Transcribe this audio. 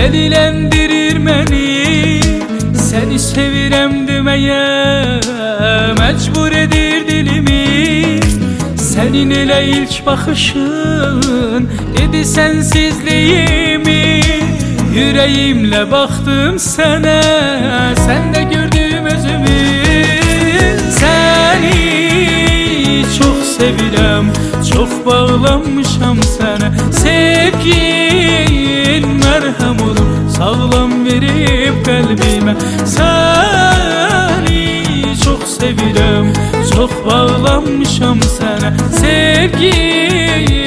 Delilendirir məni, səni sevirəm deməyə məcbur edir dilimi. Sənin elə ilk baxışın dedi sənsizliyimi. Yüreğimle baktım sənə, səndə gördüm özümü. Səni çok sevirəm, çok bağlanmışam sənə. Sevgin mərhəm olur, sağlam verib qəlbimə. Səni çok sevirəm, çok bağlanmışam sənə. Sevgin